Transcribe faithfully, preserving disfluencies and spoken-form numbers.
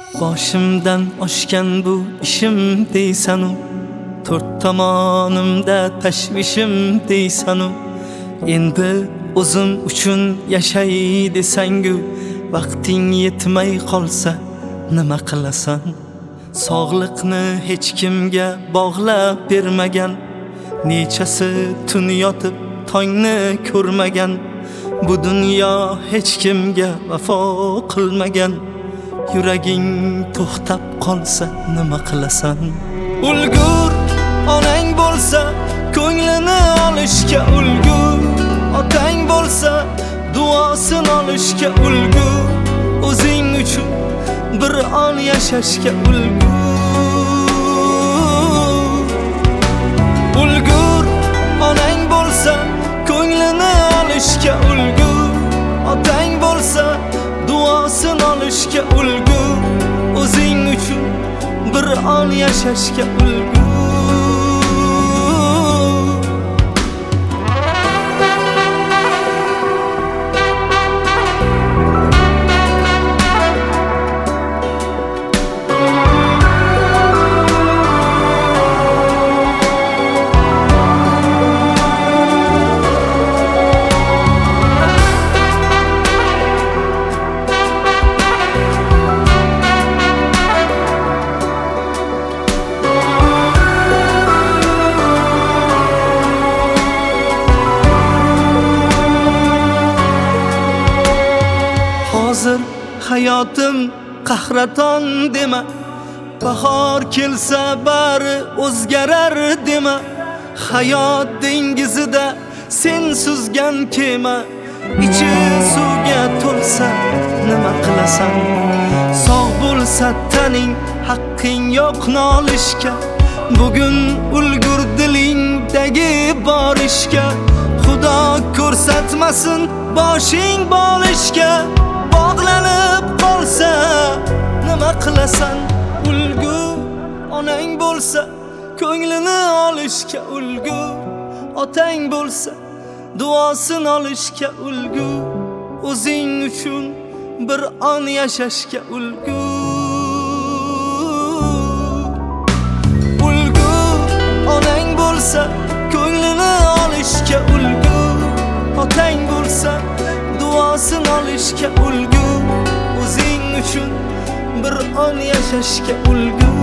Boshimdan oshgan bu ishim deysanu, to'rt tomonimda tashvishim deysanu, endi o'zim uchun yashay desangu, vaqting yetmay qolsa nima qilasan? Sog'liqni hech kimga bog'lab bermagan, nechasi tun yotib tongni ko'rmagan, bu dunyo hech kimga vafo qilmagan. Yuraging to'xtab qolsa nima qilasan? Ulgur, onang bo'lsa ko'nglini olishga ulgur, otang bo'lsa duosini olishga ulgur, o'zing uchun bir on yashashga ulgur. Ulgur, onang bo'lsa ko'nglini olishga ulgur, otang bo'lsa duosini olishga ulgur, o'zing uchun bir on yashashga ulgur. Hozir hayotim qahraton dema, bahor kelsa bari o'zgarar dema. Hayot dengizida sen suzgan kema, ichi suvga to'lsa nima qilasan? Sog' bo'lsa taning, haqqing yo'q nolishga, bugun ulgur dilingdagi bor ishga. Xudo ko'rsatmasin boshing bolishga, bog'lanib qolsa nima qilasan? Ulgur, onang bo'lsa ko'nglini olishga ulgur, otang bo'lsa duosini olishga ulgur, o'zing uchun bir on yashashga ulgur. Ulgur, onang bo'lsa ko'nglini olishga ulgur, otang bo'lsa duosini olishga ulgur, o'zing uchun bir on yashashga ulgur.